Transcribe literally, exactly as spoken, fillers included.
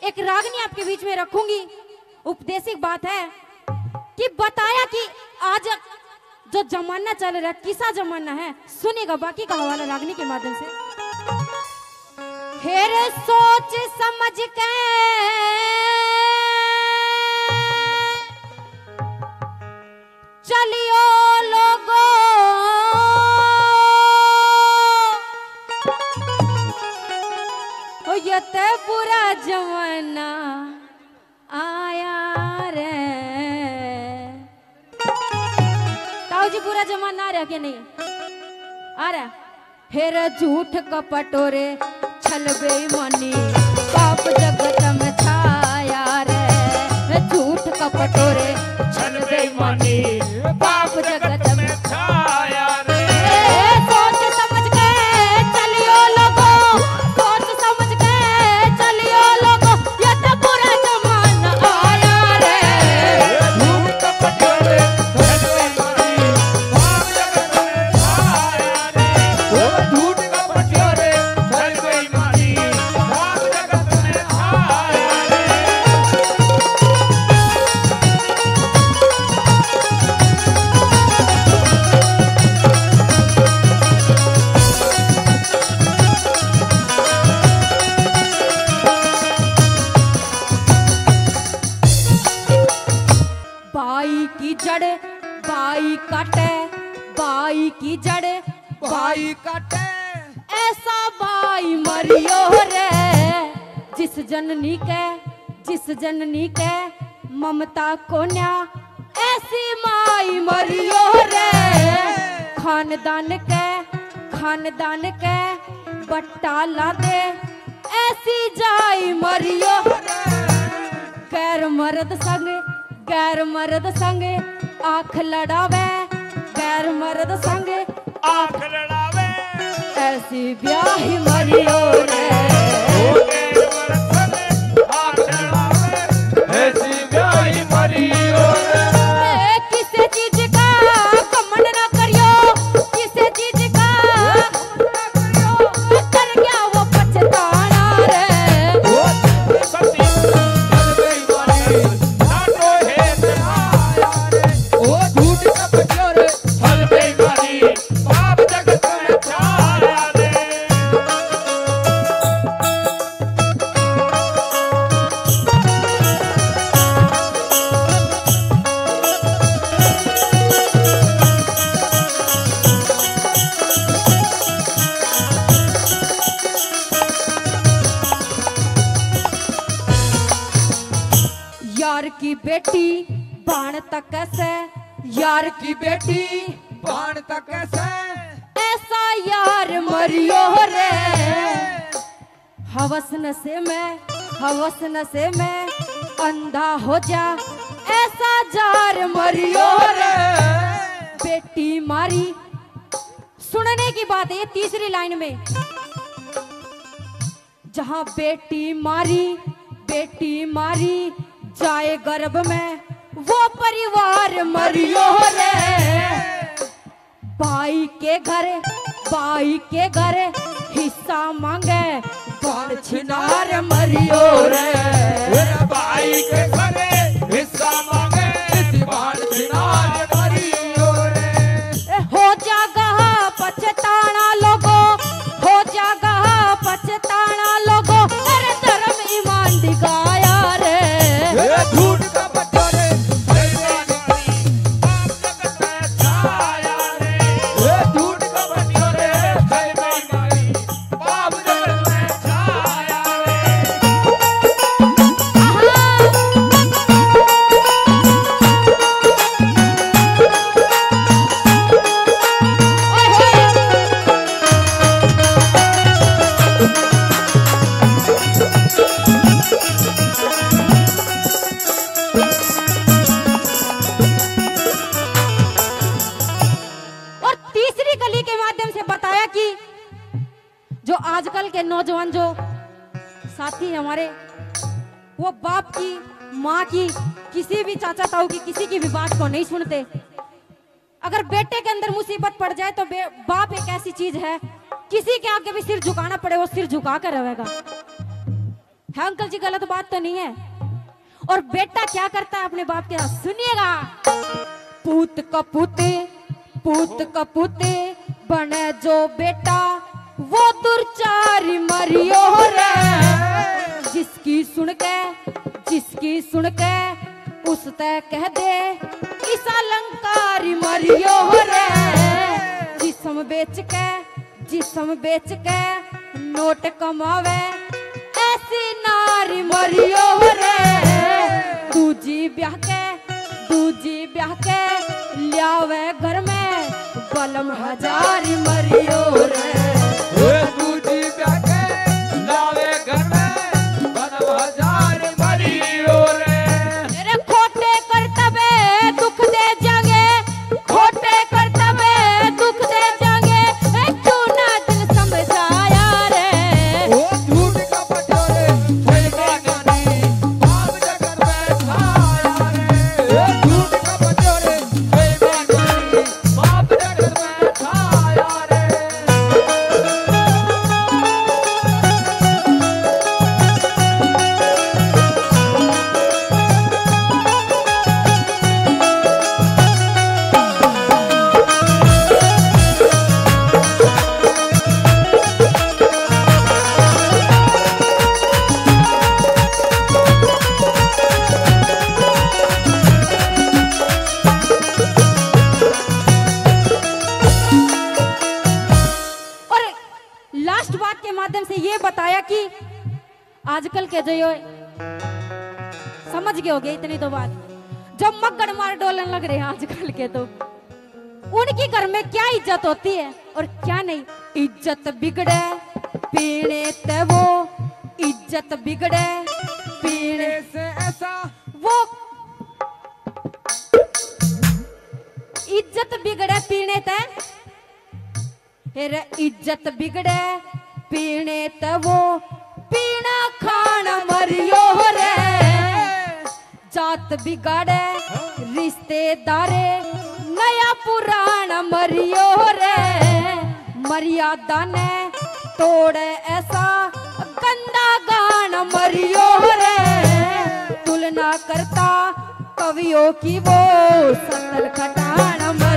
एक रागनी आपके बीच में रखूंगी। उपदेशिक बात है कि बताया कि आज जो जमाना चल रहा है किसा जमाना है, सुनेगा बाकी का हवाला रागनी के माध्यम से। फिर सोच समझ के चलियो लोगो, ये ते बुरा जमाना आया रे। ताऊ जी बुरा जमाना आ रहा क्या नहीं आ रहा? फिर झूठ कपटोरे छल बेईमानी पाप जगत में छाया रे। झूठ कपटोरे छल बेईमानी पाप जगत में छाया रे। सोच समझ के चलियो लोगो, सोच समझ के चलियो लोगो, ये तो बुरा जमाना आया रे। झूठ कपटोरे छल बेईमानी पाप जगत में छाया रे। झूठ कपटोरे छल बेईमानी पाप जगत में छाया रे। बाई की जड़ बाई काटे, बाई की जड़ भाई काटे ऐसा बाई मरियो रे। जिस जननी के जिस जननी के ममता को न्या, ऐसी माई मरियो रे। खानदान के खानदान के बट्टा ला दे, ऐसी जाई मरियो। गैर मर्द संग गैर मर्द संग आंख लड़ावे, गैर मर्द संग आंख लड़ावे, ऐसी ब्याही मरियो रे। आंख लड़ावे, ऐसी ब्याही मरियो रे। ए, किसे चीज का कमंड ना करियो, किसे चीज का कर गया वो पछताना रे। सती छल बेईमानी नाटो है आया रे। ओ झूठ कपटोरे छल बेईमानी पाप जगत में छाया रे। यार की बेटी बाण तक कैसे, यार की बेटी बाण तक कैसे ऐसा यार मरियो रे। हवस नशे में हवस नशे में अंधा हो जा, ऐसा जार मरियो रे। बेटी मारी, सुनने की बात है ये तीसरी लाइन में, जहां बेटी मारी बेटी मारी जाए गर्भ में, वो परिवार मरियो रे। भाई के घर भाई के घर हिस्सा मांगे, बाण छिनार मरियो रे। मेरा भाई के घरे हिस्सा मांगे, इसी बाण छिनार मरियो रे। हो जागा पछताना लोगो, हो जागा पछताना लोगो, अरे धर्म ईमान दिखाया रे। झूठ कपटोरे छल बेईमानी पाप जगत में छाया रे। झूठ कपटोरे छल बेईमानी पाप जगत में छाया रे। और तीसरी कली के माध्यम से बताया कि जो आजकल के नौजवान जो साथी हमारे, वो बाप की माँ की किसी भी चाचा ताऊ की किसी की भी बात को नहीं सुनते। अगर बेटे के अंदर मुसीबत पड़ जाए तो बाप एक ऐसी चीज है, किसी के आगे भी सिर झुकाना पड़े वो सिर झुका कर रहेगा, है अंकल जी, गलत बात तो नहीं है। और बेटा क्या करता है अपने बाप के साथ, सुनिएगा। पूत कपूते पूत कपूते बने जो बेटा वो दुर्चारी मरियो रे। जिसकी सुन के जिसकी सुन के उस तय कह दे इस अलंकारी मरियो रे। जिसम बेच के जिसम बेच के नोट कमावे ऐसी नारी मरियो रे। दूजी ब्याह के दूजी ब्याह के लियावे घर में बलम हजारी मरियो रे। दूजी ब्याह के लावे घर में बलम हजारी मरियो रे। तेरे खोटे करतबे दुख दे जागे, खोटे करतबे दुख दे जागे, क्यों ना दिल समझाया रे। ओ झूठ कपट रे छलबे मनी बाप जगत में छाया रे। ओ झूठ कपट रे छलबे मनी बाप जगत में छाया रे। और लास्ट बात के माध्यम से ये बताया कि आजकल के जो ये समझ गए होगे इतनी तो बात, जब मक्कड़ मार डोलन लग रहे हैं आजकल के, तो उनके घर में क्या इज्जत होती है और क्या नहीं। इज्जत बिगड़े पीने ते वो इज्जत बिगड़े पीने से ऐसा वो इज्जत बिगड़े पीने ते फिर इज्जत बिगड़े पीने ते वो पीना खाना मरियो रे। जात बिगाड़े रिश्तेदारे नया पुराना मरियो रे। मर्यादा ने तोड़े ऐसा गंदा गाना मरियो रे। तुलना करता कवियों की वो सतर खटाना